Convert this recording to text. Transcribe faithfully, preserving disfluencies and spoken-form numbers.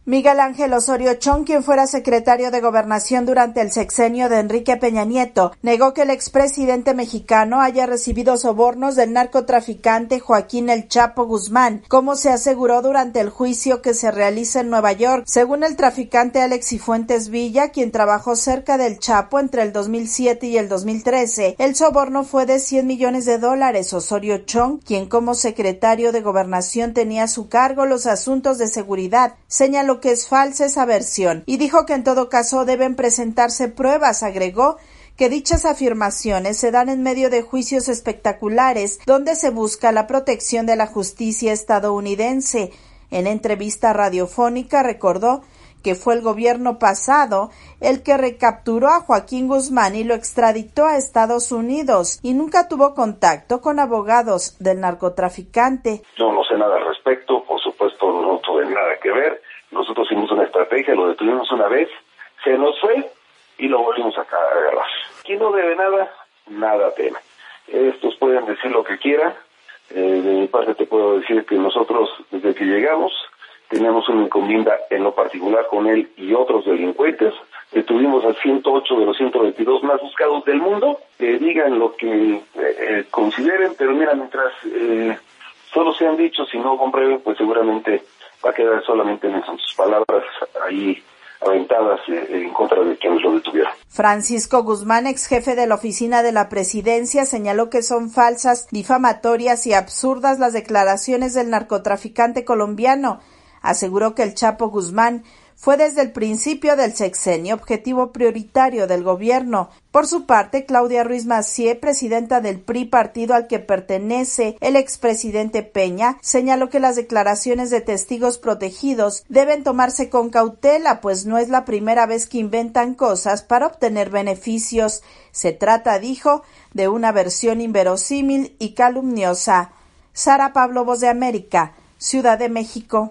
Miguel Ángel Osorio Chong, quien fuera secretario de Gobernación durante el sexenio de Enrique Peña Nieto, negó que el expresidente mexicano haya recibido sobornos del narcotraficante Joaquín El Chapo Guzmán, como se aseguró durante el juicio que se realiza en Nueva York. Según el traficante Alex Cifuentes Villa, quien trabajó cerca del Chapo entre el dos mil siete y el dos mil trece, el soborno fue de cien millones de dólares. Osorio Chong, quien como secretario de Gobernación tenía a su cargo los asuntos de seguridad, señaló que es falsa esa versión y dijo que en todo caso deben presentarse pruebas. Agregó que dichas afirmaciones se dan en medio de juicios espectaculares donde se busca la protección de la justicia estadounidense. En entrevista radiofónica recordó que fue el gobierno pasado el que recapturó a Joaquín Guzmán y lo extraditó a Estados Unidos y nunca tuvo contacto con abogados del narcotraficante. Yo no sé nada al respecto, por supuesto no tuve nada que ver. Nosotros hicimos una estrategia, lo detuvimos una vez, se nos fue y lo volvimos a agarrar. Quien no debe nada, nada teme. Estos pueden decir lo que quieran. Eh, de mi parte te puedo decir que nosotros, desde que llegamos, teníamos una encomienda en lo particular con él y otros delincuentes. Detuvimos a ciento ocho de los ciento veintidós más buscados del mundo. Eh, digan lo que eh, consideren, pero mira, mientras eh, solo sean dichos y no comprueben, pues seguramente va a quedar solamente en sus palabras ahí aventadas eh, en contra de quienes lo detuvieron. Francisco Guzmán, ex jefe de la oficina de la presidencia, señaló que son falsas, difamatorias y absurdas las declaraciones del narcotraficante colombiano. Aseguró que el Chapo Guzmán fue desde el principio del sexenio objetivo prioritario del gobierno. Por su parte, Claudia Ruiz Massieu, presidenta del P R I, partido al que pertenece el expresidente Peña, señaló que las declaraciones de testigos protegidos deben tomarse con cautela, pues no es la primera vez que inventan cosas para obtener beneficios. Se trata, dijo, de una versión inverosímil y calumniosa. Sara Pablo, Voz de América, Ciudad de México.